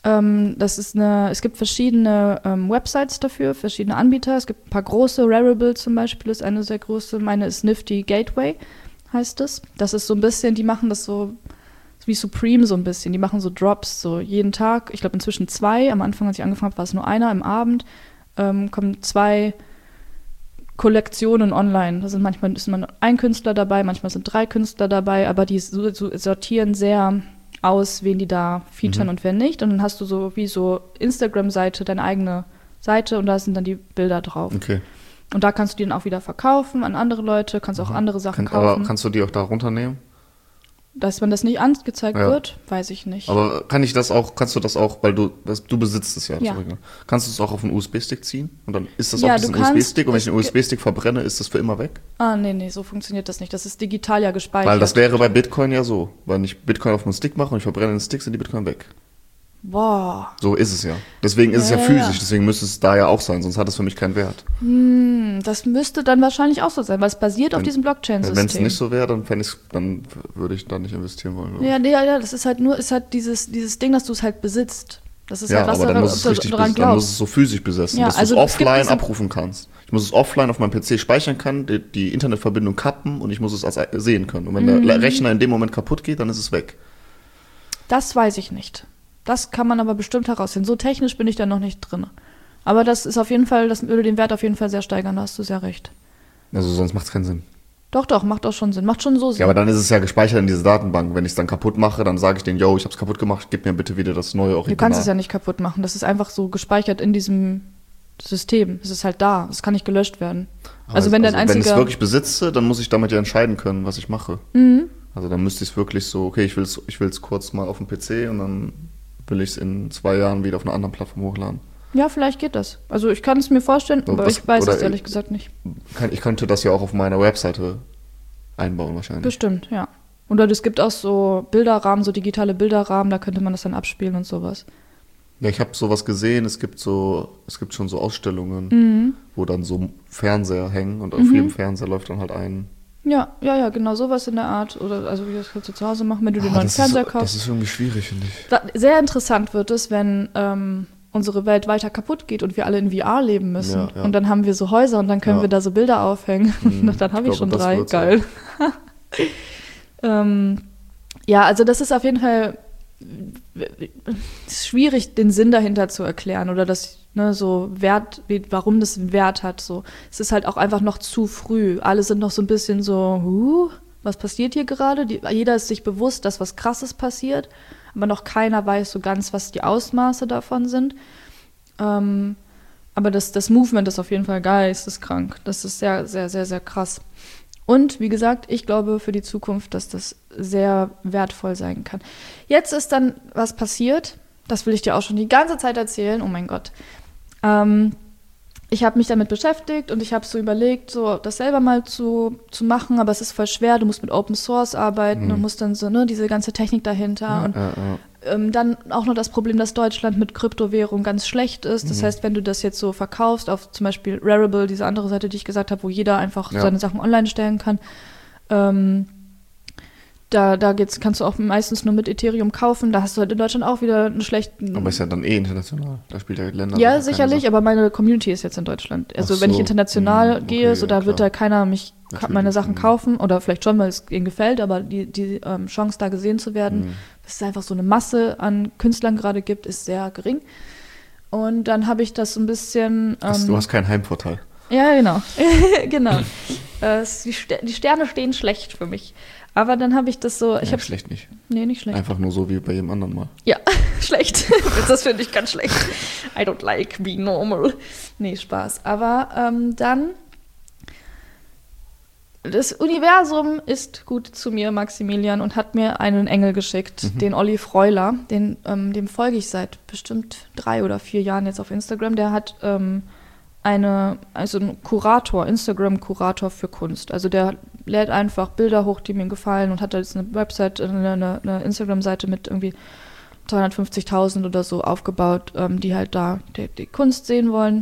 Speaker 2: Es gibt verschiedene Websites dafür, verschiedene Anbieter. Es gibt ein paar große, Rarible zum Beispiel ist eine sehr große. Meine ist Nifty Gateway, heißt es. Das ist so ein bisschen, die machen das so wie Supreme so ein bisschen. Die machen so Drops, so jeden Tag. Ich glaube inzwischen 2. Am Anfang, als ich angefangen habe, war es nur einer. Im Abend kommen 2 Kollektionen online. Manchmal ist man ein Künstler dabei, manchmal sind 3 Künstler dabei, aber die sortieren sehr aus, wen die da featuren und wer nicht. Und dann hast du so wie so Instagram-Seite, deine eigene Seite und da sind dann die Bilder drauf. Okay. Und da kannst du die dann auch wieder verkaufen an andere Leute, kannst auch andere Sachen kaufen. Aber
Speaker 1: kannst du die auch da runternehmen?
Speaker 2: Dass man das nicht angezeigt wird, weiß ich nicht.
Speaker 1: Aber kannst du das auch, weil du besitzt es ja. Kannst du es auch auf einen USB-Stick ziehen? Und dann ist das auf diesem USB-Stick und wenn ich den USB-Stick verbrenne, ist das für immer weg?
Speaker 2: Nee, so funktioniert das nicht. Das ist digital ja gespeichert.
Speaker 1: Weil das wäre bei Bitcoin ja so. Wenn ich Bitcoin auf einen Stick mache und ich verbrenne den Stick, sind die Bitcoin weg.
Speaker 2: Boah.
Speaker 1: So ist es ja. Deswegen ist es ja physisch, deswegen müsste es da ja auch sein, sonst hat es für mich keinen Wert.
Speaker 2: Das müsste dann wahrscheinlich auch so sein, weil es basiert auf diesem Blockchain-System.
Speaker 1: Wenn es nicht so wäre, dann würde ich da nicht investieren wollen.
Speaker 2: Ja, das ist halt dieses Ding, dass du es halt besitzt. Das ist halt was,
Speaker 1: aber dann muss es so physisch besessen, dass du es offline abrufen kannst. Ich muss es offline auf meinem PC speichern können, die Internetverbindung kappen und ich muss es sehen können. Und wenn der Rechner in dem Moment kaputt geht, dann ist es weg.
Speaker 2: Das weiß ich nicht. Das kann man aber bestimmt herausfinden. So technisch bin ich da noch nicht drin. Aber das ist auf jeden Fall, das würde den Wert auf jeden Fall sehr steigern, da hast du sehr recht.
Speaker 1: Also sonst macht es keinen Sinn.
Speaker 2: Doch, macht auch schon Sinn. Macht schon so Sinn.
Speaker 1: Ja, aber dann ist es ja gespeichert in dieser Datenbank. Wenn ich es dann kaputt mache, dann sage ich denen, yo, ich habe es kaputt gemacht, gib mir bitte wieder das neue Original.
Speaker 2: Du kannst es ja nicht kaputt machen. Das ist einfach so gespeichert in diesem System. Es ist halt da. Es kann nicht gelöscht werden. Wenn ich es
Speaker 1: wirklich besitze, dann muss ich damit ja entscheiden können, was ich mache. Also dann müsste ich es wirklich so, okay, ich will es kurz mal auf dem PC und dann will ich es in 2 Jahren wieder auf einer anderen Plattform hochladen.
Speaker 2: Ja, vielleicht geht das. Also ich kann es mir vorstellen, aber ich weiß es ehrlich gesagt nicht.
Speaker 1: Ich könnte das ja auch auf meiner Webseite einbauen wahrscheinlich. Bestimmt,
Speaker 2: ja. Oder es gibt auch so Bilderrahmen, so digitale Bilderrahmen, da könnte man das dann abspielen und sowas.
Speaker 1: Ja, ich habe sowas gesehen, es gibt schon so Ausstellungen, wo dann so Fernseher hängen und auf jedem Fernseher läuft dann halt ein...
Speaker 2: Ja, genau, sowas in der Art. Oder also wie das kannst du zu Hause machen, wenn du den neuen Fernseher kaufst.
Speaker 1: Das ist irgendwie schwierig, finde ich.
Speaker 2: Sehr interessant wird es, wenn unsere Welt weiter kaputt geht und wir alle in VR leben müssen. Ja. Und dann haben wir so Häuser und dann können wir da so Bilder aufhängen. Und dann habe ich schon 3. Geil. Also das ist auf jeden Fall ist schwierig, den Sinn dahinter zu erklären oder das, ne, so Wert, warum das einen Wert hat. So. Es ist halt auch einfach noch zu früh. Alle sind noch so ein bisschen so, was passiert hier gerade? Jeder ist sich bewusst, dass was Krasses passiert, aber noch keiner weiß so ganz, was die Ausmaße davon sind. Aber das Movement ist auf jeden Fall geisteskrank. Das ist sehr, sehr, sehr, sehr krass. Und wie gesagt, ich glaube für die Zukunft, dass das sehr wertvoll sein kann. Jetzt ist dann was passiert, das will ich dir auch schon die ganze Zeit erzählen, oh mein Gott. Ich habe mich damit beschäftigt und ich habe so überlegt, so das selber mal zu machen, aber es ist voll schwer, du musst mit Open Source arbeiten und musst dann so, ne, diese ganze Technik dahinter. Dann auch noch das Problem, dass Deutschland mit Kryptowährung ganz schlecht ist. Das heißt, wenn du das jetzt so verkaufst auf zum Beispiel Rarible, diese andere Seite, die ich gesagt habe, wo jeder einfach seine Sachen online stellen kann, kannst du auch meistens nur mit Ethereum kaufen. Da hast du halt in Deutschland auch wieder einen schlechten...
Speaker 1: Aber ist ja dann international. Da spielt ja Länder...
Speaker 2: Ja, sicherlich, aber meine Community ist jetzt in Deutschland. Also wenn ich international gehe, so da wird da keiner meine Sachen kaufen. Oder vielleicht schon, weil es ihnen gefällt, aber die Chance, da gesehen zu werden, dass es einfach so eine Masse an Künstlern gerade gibt, ist sehr gering. Und dann habe ich das so ein bisschen...
Speaker 1: du hast keinen Heimvorteil.
Speaker 2: Ja, genau. Genau. Die Sterne stehen schlecht für mich. Aber dann habe ich das so...
Speaker 1: Schlecht nicht.
Speaker 2: Nee, nicht schlecht.
Speaker 1: Einfach nur so wie bei jedem anderen Mal.
Speaker 2: Ja, schlecht. Das finde ich ganz schlecht. I don't like being normal. Nee, Spaß. Aber dann... Das Universum ist gut zu mir, Maximilian, und hat mir einen Engel geschickt, den Olli Freuler. Dem folge ich seit bestimmt 3 oder 4 Jahren jetzt auf Instagram. Der hat... einen Kurator, Instagram-Kurator für Kunst. Also der lädt einfach Bilder hoch, die mir gefallen und hat da jetzt eine Website, eine Instagram-Seite mit irgendwie 250.000 oder so aufgebaut, die halt da die Kunst sehen wollen.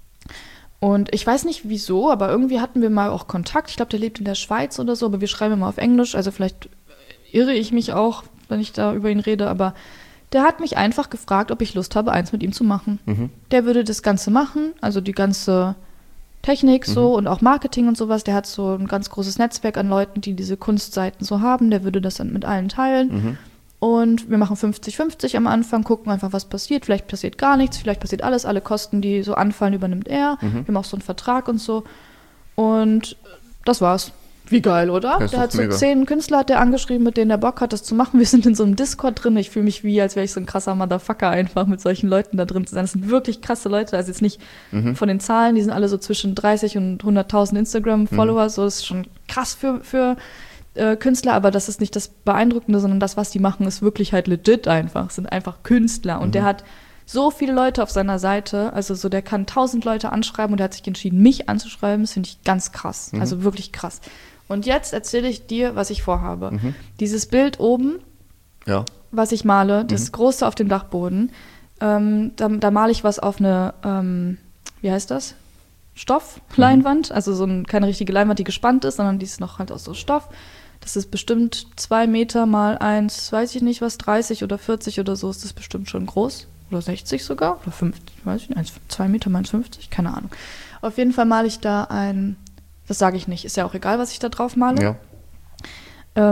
Speaker 2: Und ich weiß nicht wieso, aber irgendwie hatten wir mal auch Kontakt. Ich glaube, der lebt in der Schweiz oder so, aber wir schreiben immer auf Englisch. Also vielleicht irre ich mich auch, wenn ich da über ihn rede, aber der hat mich einfach gefragt, ob ich Lust habe, eins mit ihm zu machen. Der würde das Ganze machen, also die ganze Technik so und auch Marketing und sowas. Der hat so ein ganz großes Netzwerk an Leuten, die diese Kunstseiten so haben. Der würde das dann mit allen teilen. Und wir machen 50-50 am Anfang, gucken einfach, was passiert. Vielleicht passiert gar nichts, vielleicht passiert alles. Alle Kosten, die so anfallen, übernimmt er. Wir haben auch so einen Vertrag und so. Und das war's. Wie geil, oder? Der hat so 10 Künstler hat der angeschrieben, mit denen der Bock hat, das zu machen. Wir sind in so einem Discord drin. Ich fühle mich als wäre ich so ein krasser Motherfucker einfach, mit solchen Leuten da drin zu sein. Das sind wirklich krasse Leute. Also jetzt nicht von den Zahlen, die sind alle so zwischen 30 und 100.000 Instagram-Follower. So, das ist schon krass für Künstler, aber das ist nicht das Beeindruckende, sondern das, was die machen, ist wirklich halt legit einfach. Es sind einfach Künstler. Und der hat so viele Leute auf seiner Seite, also so, der kann 1000 Leute anschreiben und der hat sich entschieden, mich anzuschreiben. Das finde ich ganz krass. Also wirklich krass. Und jetzt erzähle ich dir, was ich vorhabe. Dieses Bild oben, was ich male, das große auf dem Dachboden, da male ich was auf eine, wie heißt das? Stoffleinwand. Also keine richtige Leinwand, die gespannt ist, sondern die ist noch halt aus so Stoff. Das ist bestimmt 2 Meter mal 1, weiß ich nicht was, 30 oder 40 oder so ist das bestimmt schon groß. Oder 60 sogar. Oder 50, weiß ich nicht, 2 Meter mal 1,50, keine Ahnung. Auf jeden Fall male ich da das sage ich nicht, ist ja auch egal, was ich da drauf male. Ja.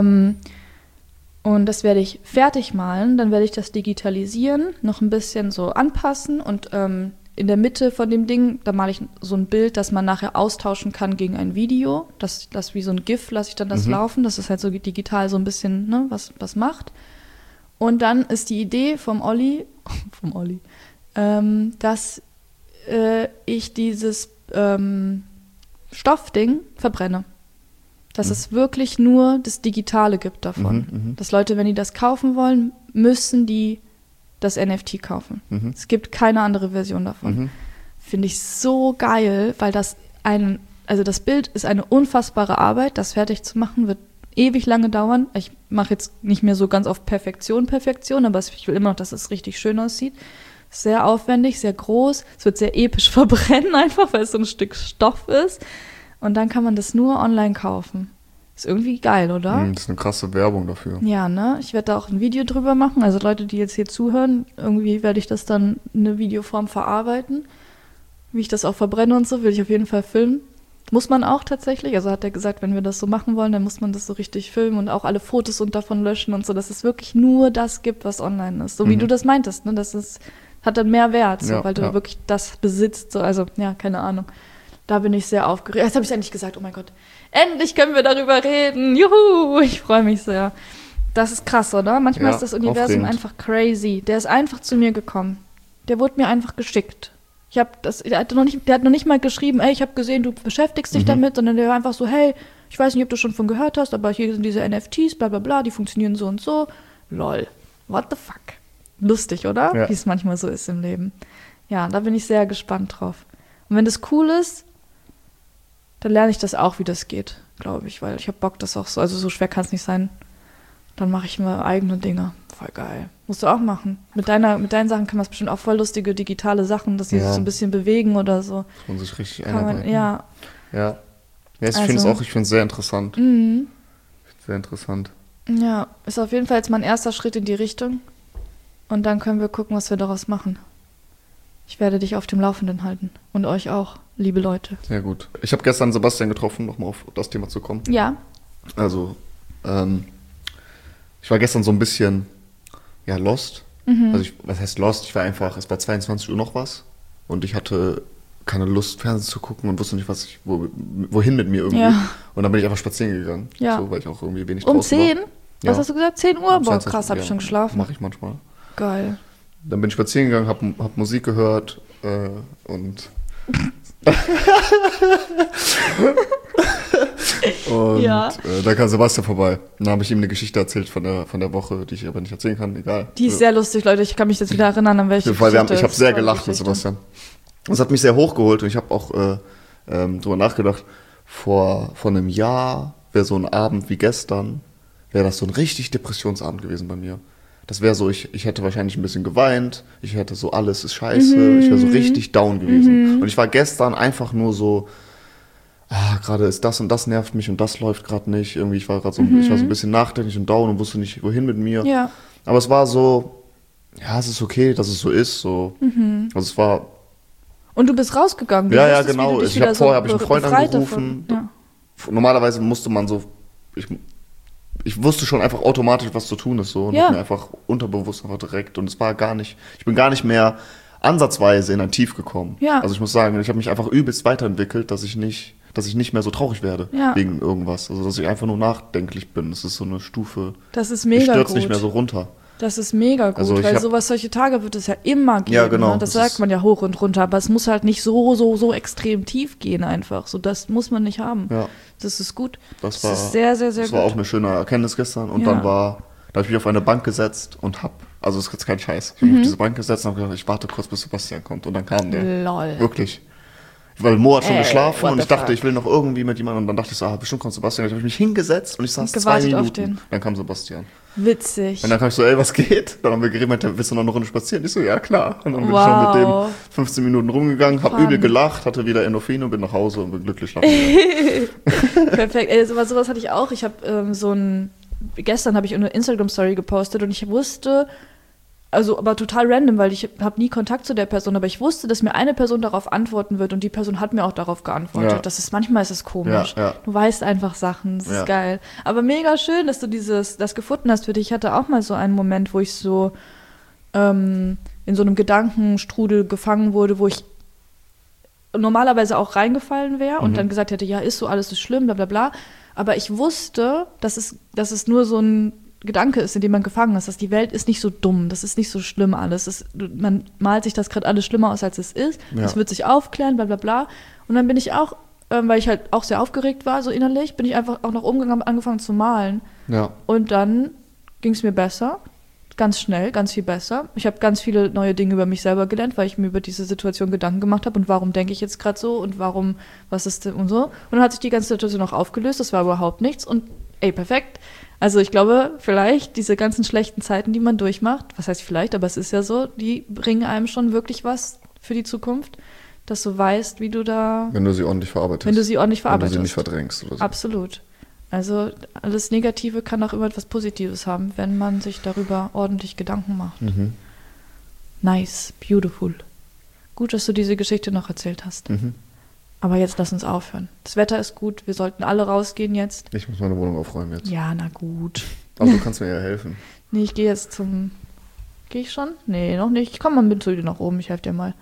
Speaker 2: Und das werde ich fertig malen, dann werde ich das digitalisieren, noch ein bisschen so anpassen und in der Mitte von dem Ding, da male ich so ein Bild, das man nachher austauschen kann gegen ein Video. Das wie so ein GIF lasse ich dann das laufen, dass es halt so digital so ein bisschen was macht. Und dann ist die Idee vom Olli, dass ich dieses Stoffding verbrenne. Dass es wirklich nur das Digitale gibt davon. Dass Leute, wenn die das kaufen wollen, müssen die das NFT kaufen. Es gibt keine andere Version davon. Finde ich so geil, weil das Bild ist eine unfassbare Arbeit. Das fertig zu machen wird ewig lange dauern. Ich mache jetzt nicht mehr so ganz auf Perfektion, aber ich will immer noch, dass es richtig schön aussieht. Sehr aufwendig, sehr groß. Es wird sehr episch verbrennen einfach, weil es so ein Stück Stoff ist. Und dann kann man das nur online kaufen. Ist irgendwie geil, oder?
Speaker 1: Das ist eine krasse Werbung dafür.
Speaker 2: Ja, ne? Ich werde da auch ein Video drüber machen. Also Leute, die jetzt hier zuhören, irgendwie werde ich das dann in eine Videoform verarbeiten. Wie ich das auch verbrenne und so, will ich auf jeden Fall filmen. Muss man auch tatsächlich. Also hat er gesagt, wenn wir das so machen wollen, dann muss man das so richtig filmen und auch alle Fotos und davon löschen und so, dass es wirklich nur das gibt, was online ist. So wie du das meintest, ne? Das ist, hat dann mehr Wert, so, weil du wirklich das besitzt. So. Also, ja, keine Ahnung. Da bin ich sehr aufgeregt. Jetzt habe ich endlich gesagt, oh mein Gott, endlich können wir darüber reden. Juhu, ich freue mich sehr. Das ist krass, oder? Manchmal ist das Universum einfach crazy. Der ist einfach zu mir gekommen. Der wurde mir einfach geschickt. Der hat noch nicht mal geschrieben, ey, ich habe gesehen, du beschäftigst dich damit, sondern der war einfach so, hey, ich weiß nicht, ob du schon von gehört hast, aber hier sind diese NFTs, bla bla bla, die funktionieren so und so. Lol, what the fuck? Lustig, oder? Ja. Wie es manchmal so ist im Leben. Ja, da bin ich sehr gespannt drauf. Und wenn das cool ist, dann lerne ich das auch, wie das geht, glaube ich, weil ich habe Bock, das auch so, also so schwer kann es nicht sein. Dann mache ich mir eigene Dinge. Voll geil. Musst du auch machen. Mit deinen Sachen kann man bestimmt auch voll lustige digitale Sachen, dass sie sich so ein bisschen bewegen oder so.
Speaker 1: Dass man sich richtig einarbeiten.
Speaker 2: Ja,
Speaker 1: ich finde es sehr interessant. Sehr interessant.
Speaker 2: Ja, ist auf jeden Fall jetzt mein erster Schritt in die Richtung. Und dann können wir gucken, was wir daraus machen. Ich werde dich auf dem Laufenden halten. Und euch auch, liebe Leute.
Speaker 1: Sehr gut. Ich habe gestern Sebastian getroffen, nochmal auf das Thema zu kommen.
Speaker 2: Ja.
Speaker 1: Also, ich war gestern so ein bisschen, lost. Also, was heißt lost? Ich war einfach, es war 22 Uhr noch was. Und ich hatte keine Lust, Fernsehen zu gucken und wusste nicht, wohin mit mir irgendwie. Ja. Und dann bin ich einfach spazieren gegangen. Ja. So, weil ich auch irgendwie wenig draußen war.
Speaker 2: 10? Was hast du gesagt? 10 Uhr? Boah, krass, habe ich schon geschlafen.
Speaker 1: Mache ich manchmal.
Speaker 2: Geil.
Speaker 1: Dann bin ich spazieren gegangen, hab Musik gehört und da kam Sebastian vorbei. Dann habe ich ihm eine Geschichte erzählt von der Woche, die ich aber nicht erzählen kann, egal.
Speaker 2: Die ist sehr lustig, Leute. Ich kann mich jetzt wieder erinnern, an welche
Speaker 1: Geschichte. Ich habe sehr gelacht mit Sebastian. Das hat mich sehr hochgeholt und ich habe auch drüber nachgedacht, vor einem Jahr wäre so ein Abend wie gestern, wäre das so ein richtig Depressionsabend gewesen bei mir. Das wäre so, ich hätte wahrscheinlich ein bisschen geweint, ich hätte so, alles ist scheiße, ich wäre so richtig down gewesen. Und ich war gestern einfach nur so, gerade ist das und das nervt mich und das läuft gerade nicht. Irgendwie, ich war so ein bisschen nachdenklich und down und wusste nicht, wohin mit mir.
Speaker 2: Ja.
Speaker 1: Aber es war so, es ist okay, dass es so ist. So. Also es war...
Speaker 2: Und du bist rausgegangen.
Speaker 1: Ja, genau. Vorher habe ich einen Freund angerufen. Ja. Normalerweise musste man so... Ich wusste schon einfach automatisch, was zu tun ist, so. Und hab mir einfach unterbewusst einfach direkt. Und es war ich bin gar nicht mehr ansatzweise in ein Tief gekommen. Ja. Also ich muss sagen, ich habe mich einfach übelst weiterentwickelt, dass ich nicht mehr so traurig werde wegen irgendwas. Also dass ich einfach nur nachdenklich bin. Das ist so eine Stufe.
Speaker 2: Das ist mega gut.
Speaker 1: Ich stürze nicht mehr so runter.
Speaker 2: Das ist mega gut, weil solche Tage wird es ja immer geben. Ja, genau. Ne? Das sagt man ja hoch und runter, aber es muss halt nicht so extrem tief gehen einfach. So, das muss man nicht haben. Ja. Das ist gut. Das ist sehr, sehr, sehr gut.
Speaker 1: Das war auch eine schöne Erkenntnis gestern. Und dann da habe ich mich auf eine Bank gesetzt und also das ist jetzt kein Scheiß. Ich habe mich auf diese Bank gesetzt und habe gedacht, ich warte kurz, bis Sebastian kommt. Und dann kam der.
Speaker 2: Lol.
Speaker 1: Wirklich. Weil Mo hat schon geschlafen und ich dachte, ich will noch irgendwie mit jemandem. Und dann dachte ich so, bestimmt kommt Sebastian. Dann habe ich mich hingesetzt und ich saß 2 Minuten. Auf den. Dann kam Sebastian.
Speaker 2: Witzig.
Speaker 1: Und dann kam ich so, was geht? Dann haben wir geredet, meinte, willst du noch eine Runde spazieren? Ich so, ja, klar. Und dann bin ich schon mit dem 15 Minuten rumgegangen, hab übel gelacht, hatte wieder Endorphine und bin nach Hause und bin glücklich schlafen.
Speaker 2: Perfekt. Sowas hatte ich auch. Ich habe gestern habe ich eine Instagram-Story gepostet und ich wusste, also aber total random, weil ich habe nie Kontakt zu der Person, aber ich wusste, dass mir eine Person darauf antworten wird und die Person hat mir auch darauf geantwortet. Ja. Manchmal ist es komisch. Ja. Du weißt einfach Sachen, das ist geil. Aber mega schön, dass du das gefunden hast für dich. Ich hatte auch mal so einen Moment, wo ich so in so einem Gedankenstrudel gefangen wurde, wo ich normalerweise auch reingefallen wäre und dann gesagt hätte, ist so, alles ist schlimm, bla bla bla. Aber ich wusste, dass es nur so ein Gedanke ist, in dem man gefangen ist, dass die Welt ist nicht so dumm, das ist nicht so schlimm alles. Man malt sich das gerade alles schlimmer aus, als es ist. Es wird sich aufklären, bla bla bla. Und dann bin ich auch, weil ich halt auch sehr aufgeregt war, so innerlich, bin ich einfach auch nach oben gegangen und angefangen zu malen. Ja. Und dann ging es mir besser, ganz schnell, ganz viel besser. Ich habe ganz viele neue Dinge über mich selber gelernt, weil ich mir über diese Situation Gedanken gemacht habe und warum denke ich jetzt gerade so und was ist denn und so. Und dann hat sich die ganze Situation auch aufgelöst, das war überhaupt nichts und perfekt. Also ich glaube, vielleicht diese ganzen schlechten Zeiten, die man durchmacht, was heißt vielleicht, aber es ist ja so, die bringen einem schon wirklich was für die Zukunft, dass du weißt, wie du da...
Speaker 1: Wenn du sie ordentlich verarbeitest.
Speaker 2: Wenn du sie nicht
Speaker 1: verdrängst oder so.
Speaker 2: Absolut. Also alles Negative kann auch immer etwas Positives haben, wenn man sich darüber ordentlich Gedanken macht. Nice, beautiful. Gut, dass du diese Geschichte noch erzählt hast. Aber jetzt lass uns aufhören. Das Wetter ist gut, wir sollten alle rausgehen jetzt.
Speaker 1: Ich muss meine Wohnung aufräumen jetzt.
Speaker 2: Ja, na gut.
Speaker 1: Aber du kannst mir ja helfen.
Speaker 2: Nee, ich gehe jetzt zum... Gehe ich schon? Nee, noch nicht. Ich komme mal mit zu dir nach oben, ich helfe dir mal.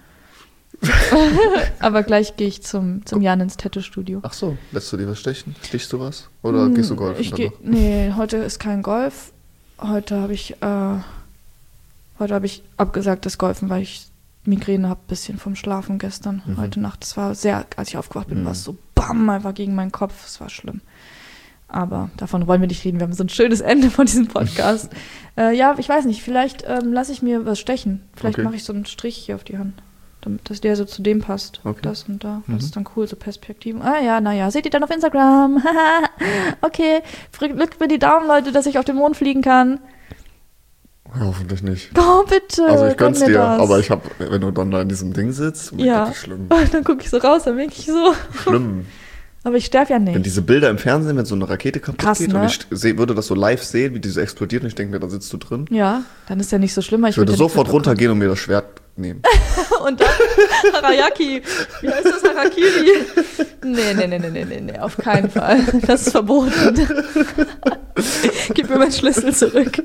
Speaker 2: Aber gleich gehe ich zum Jan ins Tattoo-Studio.
Speaker 1: Ach so, lässt du dir was stechen? Stichst du was? Oder gehst du golfen?
Speaker 2: Nee, heute ist kein Golf. Heute habe ich abgesagt, das Golfen, weil ich Migräne habe, ein bisschen vom Schlafen gestern. Heute Nacht, das war sehr, als ich aufgewacht bin, war es so BAM, einfach gegen meinen Kopf. Es war schlimm. Aber davon wollen wir nicht reden. Wir haben so ein schönes Ende von diesem Podcast. Ja, ich weiß nicht, vielleicht lasse ich mir was stechen. Vielleicht mache ich so einen Strich hier auf die Hand, damit das der so zu dem passt. Okay. Das und da. Das ist dann cool, so Perspektiven. Naja, seht ihr dann auf Instagram. Okay, drückt mir die Daumen, Leute, dass ich auf den Mond fliegen kann.
Speaker 1: Ja, hoffentlich nicht.
Speaker 2: Oh, bitte.
Speaker 1: Also ich gönn's dir, aber wenn du dann da in diesem Ding sitzt,
Speaker 2: das
Speaker 1: ist schlimm.
Speaker 2: Dann gucke ich so raus, dann denke ich so.
Speaker 1: Schlimm.
Speaker 2: Aber ich sterbe ja nicht.
Speaker 1: Wenn diese Bilder im Fernsehen, wenn so eine Rakete kaputt geht,
Speaker 2: ne?
Speaker 1: Und ich würde das so live sehen, wie diese explodiert und ich denke mir, da sitzt du drin.
Speaker 2: Ja, dann ist ja nicht so schlimm.
Speaker 1: Ich würde sofort runtergehen und mir das Schwert nehmen.
Speaker 2: Und dann Harayaki. Wie heißt das? Harakiri? Nee, auf keinen Fall. Das ist verboten. Gib mir meinen Schlüssel zurück.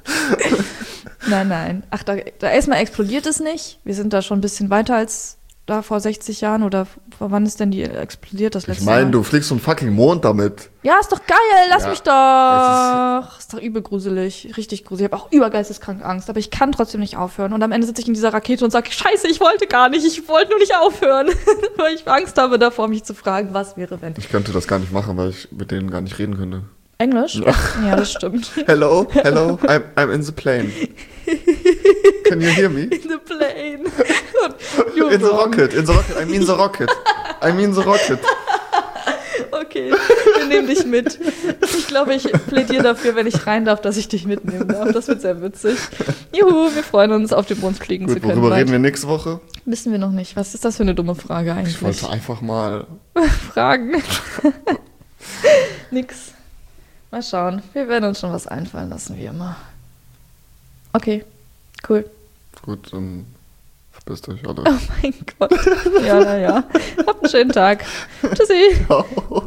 Speaker 2: Nein. Ach, da erstmal explodiert es nicht. Wir sind da schon ein bisschen weiter als da vor 60 Jahren oder vor wann ist denn die explodiert das letzte Mal?
Speaker 1: Ich meine, du fliegst zum fucking Mond damit.
Speaker 2: Ja, ist doch geil, lass mich doch. Ist doch übel gruselig, richtig gruselig. Ich habe auch übergeisteskrank Angst, aber ich kann trotzdem nicht aufhören. Und am Ende sitze ich in dieser Rakete und sage, scheiße, ich wollte gar nicht, ich wollte nur nicht aufhören. Weil ich Angst habe davor, mich zu fragen, was wäre, wenn.
Speaker 1: Ich könnte das gar nicht machen, weil ich mit denen gar nicht reden könnte.
Speaker 2: Englisch? Ja, das stimmt.
Speaker 1: Hello, I'm in the plane. Can you hear me?
Speaker 2: In the plane.
Speaker 1: In the rocket, I mean the rocket.
Speaker 2: Okay, wir nehmen dich mit. Ich glaube, ich plädiere dafür, wenn ich rein darf, dass ich dich mitnehmen darf. Das wird sehr witzig. Juhu, wir freuen uns, auf den Mond fliegen zu können.
Speaker 1: Worüber reden wir nächste Woche?
Speaker 2: Wissen wir noch nicht. Was ist das für eine dumme Frage eigentlich?
Speaker 1: Ich wollte einfach mal...
Speaker 2: fragen. Nix. Mal schauen. Wir werden uns schon was einfallen lassen, wie immer. Okay, cool.
Speaker 1: Gut, dann verpisst euch alle.
Speaker 2: Oh mein Gott. Ja. Habt einen schönen Tag. Tschüssi.
Speaker 1: Ciao.